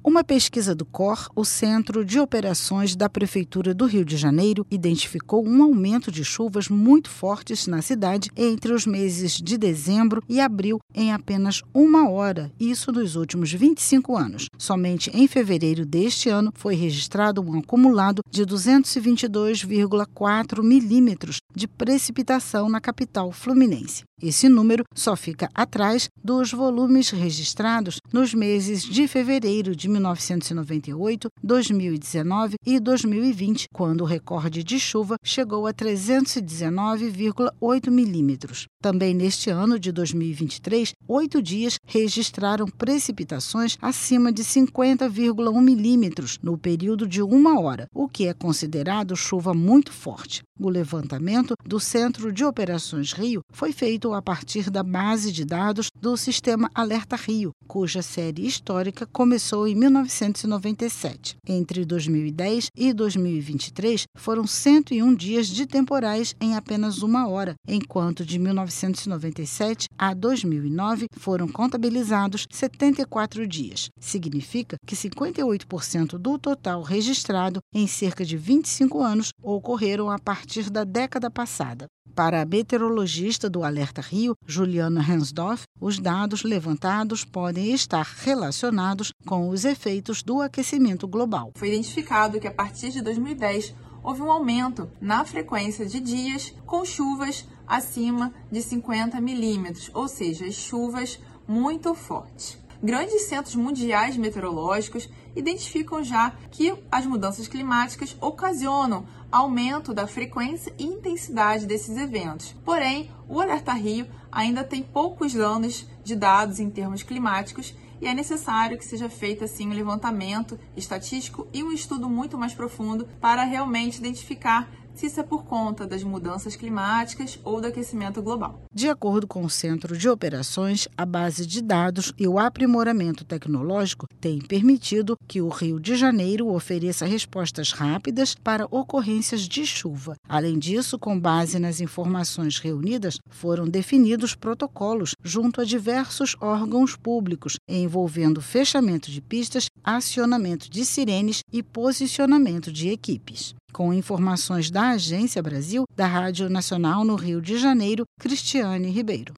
Uma pesquisa do COR, o Centro de Operações da Prefeitura do Rio de Janeiro, identificou um aumento de chuvas muito fortes na cidade entre os meses de dezembro e abril em apenas uma hora, isso nos últimos 25 anos. Somente em fevereiro deste ano foi registrado um acumulado de 222,4 milímetros de precipitação na capital fluminense. Esse número só fica atrás dos volumes registrados nos meses de fevereiro de 1998, 2019 e 2020, quando o recorde de chuva chegou a 319,8 milímetros. Também neste ano de 2023, 8 dias registraram precipitações acima de 50,1 milímetros no período de uma hora, o que é considerado chuva muito forte. O levantamento do Centro de Operações Rio foi feito a partir da base de dados do Sistema Alerta Rio, cuja série histórica começou em 1997. Entre 2010 e 2023, foram 101 dias de temporais em apenas uma hora, enquanto de 1997 a 2009 foram contabilizados 74 dias. Significa que 58% do total registrado em cerca de 25 anos ocorreram a partir da década passada. Para a meteorologista do Alerta Rio, Juliana Hensdorf, os dados levantados podem estar relacionados com os efeitos do aquecimento global. Foi identificado que a partir de 2010 houve um aumento na frequência de dias com chuvas acima de 50 milímetros, ou seja, chuvas muito fortes. Grandes centros mundiais meteorológicos identificam já que as mudanças climáticas ocasionam aumento da frequência e intensidade desses eventos. Porém, o Alerta Rio ainda tem poucos anos de dados em termos climáticos e é necessário que seja feito assim um levantamento estatístico e um estudo muito mais profundo para realmente identificar se isso é por conta das mudanças climáticas ou do aquecimento global. De acordo com o Centro de Operações, a base de dados e o aprimoramento tecnológico têm permitido que o Rio de Janeiro ofereça respostas rápidas para ocorrências de chuva. Além disso, com base nas informações reunidas, foram definidos protocolos junto a diversos órgãos públicos, envolvendo fechamento de pistas, acionamento de sirenes e posicionamento de equipes. Com informações da Agência Brasil, da Rádio Nacional no Rio de Janeiro, Cristiane Ribeiro.